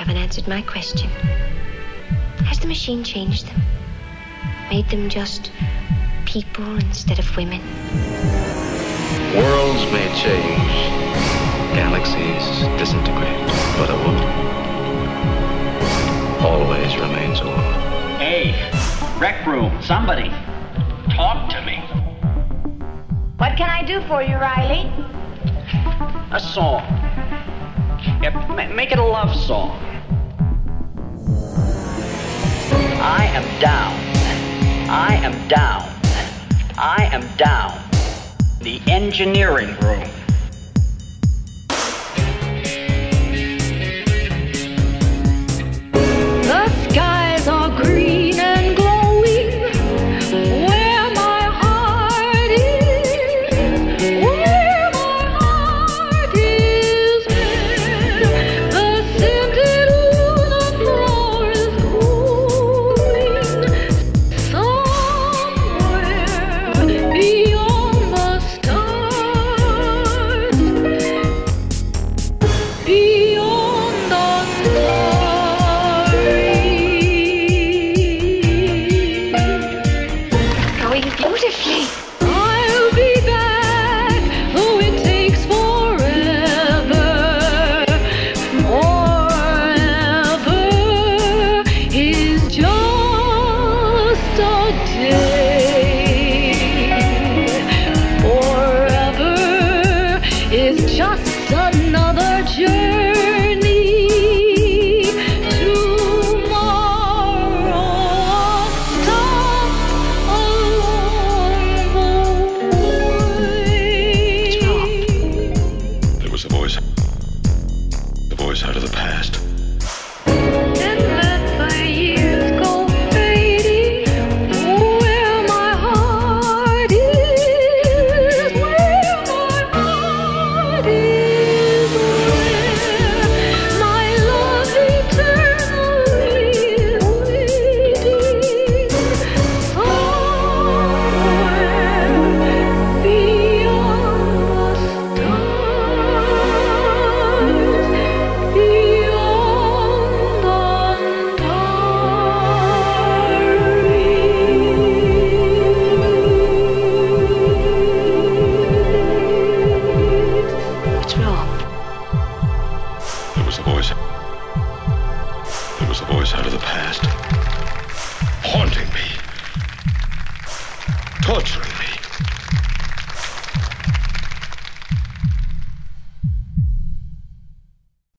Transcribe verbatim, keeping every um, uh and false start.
haven't answered my question. Has the machine changed them? Made them just people instead of women? Worlds may change, galaxies disintegrate, but a woman always remains a woman. Hey, rec room, somebody, talk to me. What can I do for you, Riley? A song. Yeah, ma- make it a love song. I am down. I am down. I am down. The engineering room. The skies are green and glowing where my heart is, where my heart is, where the scented Luna flower is cooling somewhere beyond the stars, beyond the Going beautifully. I'll be back, though it takes forever. Forever is just a day. Forever is just another journey. Tomorrow, stop along the way. There was a voice. The voice out of the past. And let the years go fading where my heart is, where my heart is, where my love eternally is waiting somewhere beyond the stars, beyond the What's wrong? There was a voice. There was a voice out of the past. Haunting me. Torturing me.